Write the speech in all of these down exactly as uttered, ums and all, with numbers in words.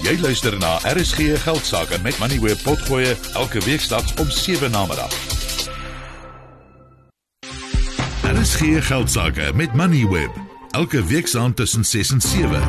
Jy luister na R S G Geldsaake met Moneyweb Potgoe elke weeksdag om sewe namiddag. R S G Geldsaake met Moneyweb elke weeksaand tussen ses en sewe.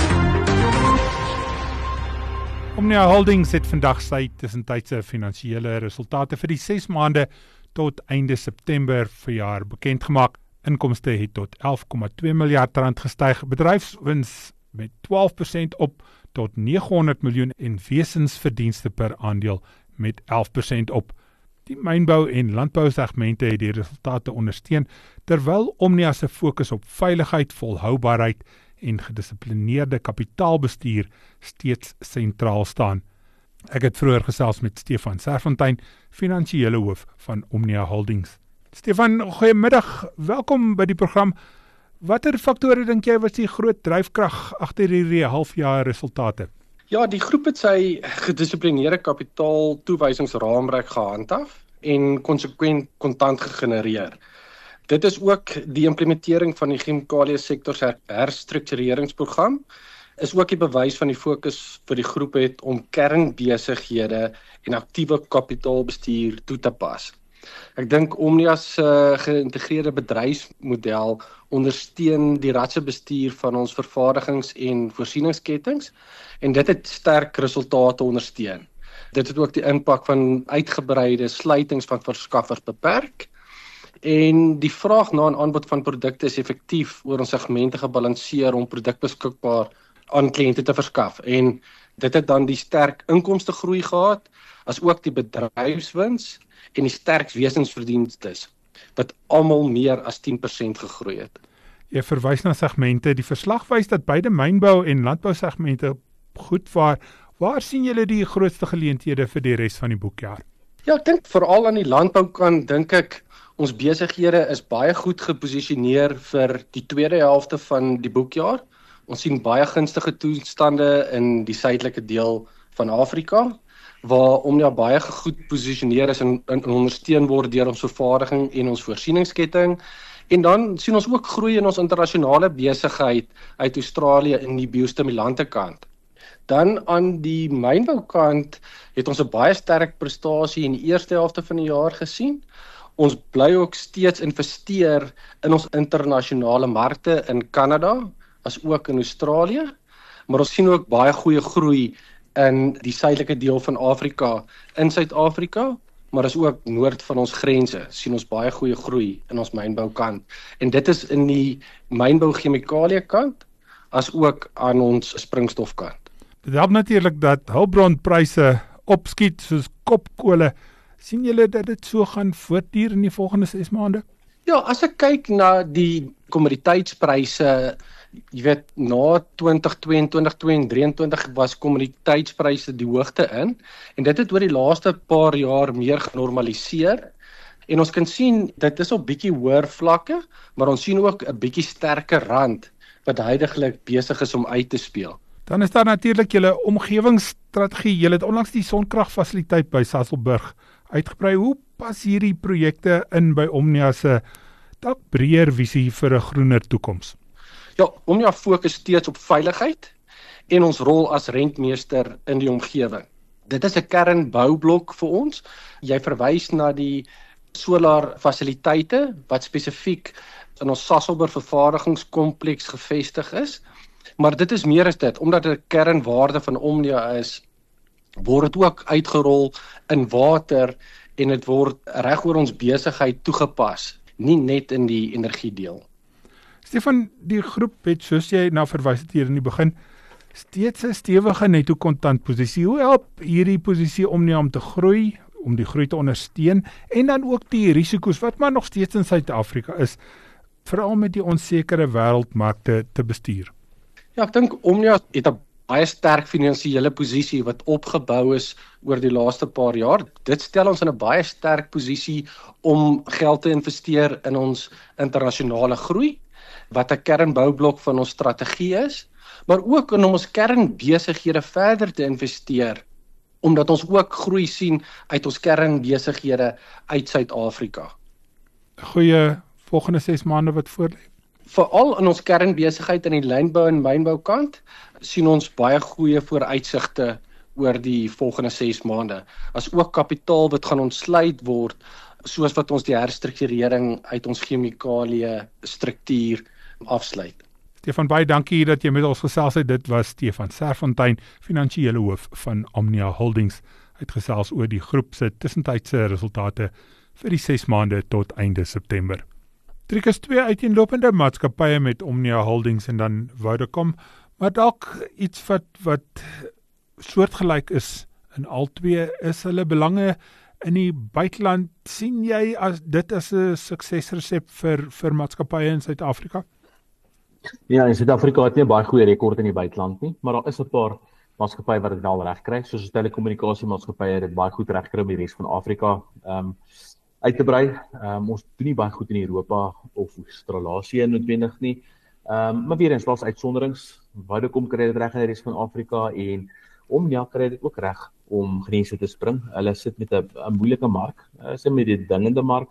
Omnia Holdings het vandag sy tussentydse finansiële resultate vir die ses maande tot einde September verjaar bekendgemaak. Inkomste het tot elf komma twee miljard rand gestyg, bedryfswins met twaalf persent op tot neghonderd miljoen en wesensverdienste per aandeel met elf persent op. Die mynbou en landbousegmente het die resultate ondersteun, terwyl Omnia se fokus op veiligheid, volhoubaarheid en gedissiplineerde kapitaalbestuur steeds sentraal staan. Ek het vroeër gesels met Stefan Serfontein, finansiële hoof van Omnia Holdings. Stefan, goeiemiddag, welkom by die program. Watter faktore dink jy was die groot dryfkrag agter hierdie halfjaar resultate? Ja, die groep het sy gedissiplineerde kapitaal toewysingsraamwerk gehandhaaf en konsekwent kontant gegenereer. Dit is ook die implementering van die chemikalie sektor se herstruktureringsprogram, is ook die bewys van die fokus vir die groep het om kernbesighede en aktiewe kapitaalbestuur toe te pas. Ek dink Omnia se uh, geïntegreerde bedryfsmodel ondersteun die ratse bestuur van ons vervaardigings- en voorsieningskettings en dit het sterk resultate ondersteun. Dit het ook die impak van uitgebreide sluitings van verskaffers beperk en die vraag na 'n aanbod van produkte is effektief oor ons segmente gebalanseer om produk beskikbaar aan kliënte te verskaf en dit het dan die sterk inkomstegroei gehad as ook die bedryfswins en die sterk wesensverdienstes wat almal meer as tien persent gegroei het. Jy verwys na segmente. Die verslag wys dat beide mynbou en landbousegmente goed vaar. Waar sien julle die grootste geleenthede vir die res van die boekjaar? Ja, ek dink veral aan die landboukant dink ek ons besighede is baie goed geposisioneer vir die tweede helfte van die boekjaar. Ons sien baie gunstige toestande in die suidelike deel van Afrika, waar Omnia baie goed geposisioneer is en, en ondersteun word deur ons vervaardiging en ons voorsieningsketting. En dan sien ons ook groei in ons internasionale besigheid uit Australië in die biostimulante kant. Dan aan die mynboukant het ons 'n baie sterk prestasie in die eerste helfte van die jaar gesien. Ons bly ook steeds investeer in ons internasionale markte in Kanada, as ook in Australië, maar ons sien ook baie goeie groei in die suidelike deel van Afrika, in Suid-Afrika, maar is ook noord van ons grense, sien ons baie goeie groei in ons mynboukant. En dit is in die mynbouchemikalie kant, as ook aan ons springstofkant. Dit help natuurlik dat hulpbronpryse opskiet soos kopkole. Sien julle dat dit so gaan voortduur in die volgende ses maande? Ja, as ek kyk na die kommoditeitspryse, jy weet, na twintig tweeëntwintig tweeëntwintig drieëntwintig was kommoditeitspryse die hoogte in, en dit het oor die laaste paar jaar meer genormaliseer, en ons kan sien, dit is op bietjie hoër vlakke, maar ons sien ook 'n bietjie sterker rand, wat huidiglik besig is om uit te speel. Dan is daar natuurlik julle omgewingsstrategie. Julle het onlangs die sonkragfasiliteit by Sasolburg uitgebrei. Hoe pas hierdie projekte in by Omnia se dalk breër visie vir 'n groener toekoms? Ja, Omnia fokus steeds op veiligheid en ons rol as rentmeester in die omgewing. Dit is 'n kernboublok vir ons. Jy verwys na die solar fasiliteite wat spesifiek in ons Sasolburg vervaardigingskompleks gevestig is. Maar dit is meer as dit, omdat dit 'n kernwaarde van Omnia is, word dit ook uitgerol in water en dit word reg oor ons besigheid toegepas, nie net in die energiedeel. Stefan, die groep het, soos jy nou verwys het hier in die begin, steeds 'n stewige netto kontantposisie. Hoe help hierdie posisie Omnia om te groei, om die groei te ondersteun en dan ook die risiko's wat maar nog steeds in Suid-Afrika is, veral met die onsekere wêreldmarkte te bestuur? Ja, ek dink Omnia het 'n baie sterk finansiële posisie wat opgebou is oor die laaste paar jaar. Dit stel ons in 'n baie sterk posisie om geld te investeer in ons internasionale groei, wat 'n kernboublok van ons strategie is, maar ook in om ons kernbesighede verder te investeer, omdat ons ook groei sien uit ons kernbesighede uit Suid-Afrika. Goeie volgende ses maande wat voor lê. Veral in ons kernbesigheid in die landbou en mynboukant sien ons baie goeie vooruitsigte oor die volgende ses maande. As ook kapitaal wat gaan ontsluit word, soos wat ons die herstrukturering uit ons chemikalie struktuur afsluit. Stefan, baie dankie dat jy met ons gesels het. Dit was Stefan Serfontein, finansiële hoof van Omnia Holdings. Hy het gesels oor die groep se tussentydse resultate vir die ses maande tot einde September. Triek is twee uiteenlopende maatskappye met Omnia Holdings en dan Vodacom, maar dalk iets wat wat soortgelyk is in al twee is hulle belange in die buiteland. Sien jy as dit as 'n suksesresep vir vir maatskappye in Suid-Afrika? Ja, in Suid-Afrika het nie 'n baie goeie rekord in die buiteland nie, maar daar is 'n paar maatskappye wat dit wel reg kry, soos telekommunikasiemaatskappye het dit baie goed reg kry om die res van Afrika um, uit te brei. Um, ons doen nie baie goed in Europa of Australië noodwendig nie. Um, maar weer eens, daar's uitsonderings. Vodacom kry dit reg in die res van Afrika en Omnia kry dit ook reg om grense te spring. Hulle sit met 'n moeilike mark. Hulle sit met 'n dingende mark.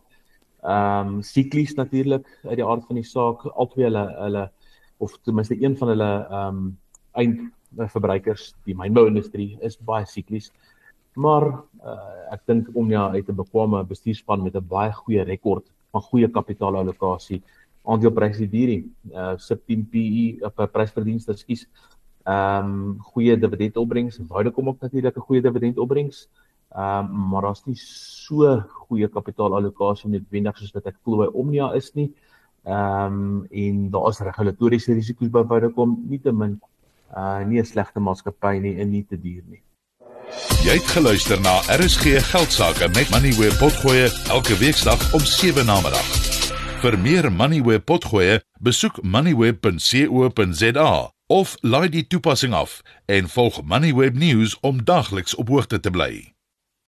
Ehm um, siklies natuurlik uit die aard van die saak. Albei hulle hulle of ten minste een van hulle ehm um, eindverbruikers, die mynbouindustrie is baie siklies. Maar uh, ek dink Omnia het 'n bekwame bestuurspan met 'n baie goeie rekord van goeie kapitaalallokasie, aandeleprys die dierie, uh, sub tien P E op 'n prysverdienste, ekskuus. Ehm um, goeie dividendopbrengs, Vodacom ook natuurlik 'n goeie dividendopbrengs. Ehm um, maar daar's nie so goeie kapitaalallokasie noodwendig soos wat ek glo by Omnia is nie. Ehm um, en daar is regulatoriese risiko's by Vodacom, nie te min, uh, nie 'n slegte maatskappy nie en nie te duur nie. Jy het geluister na R S G Geldsaake met Moneyweb Potgoe elke weeksdag om sewe namiddag. Vir meer Moneyweb Potgoe, besoek moneyweb punt co punt za of laai die toepassing af en volg Moneyweb News om daagliks op hoogte te bly.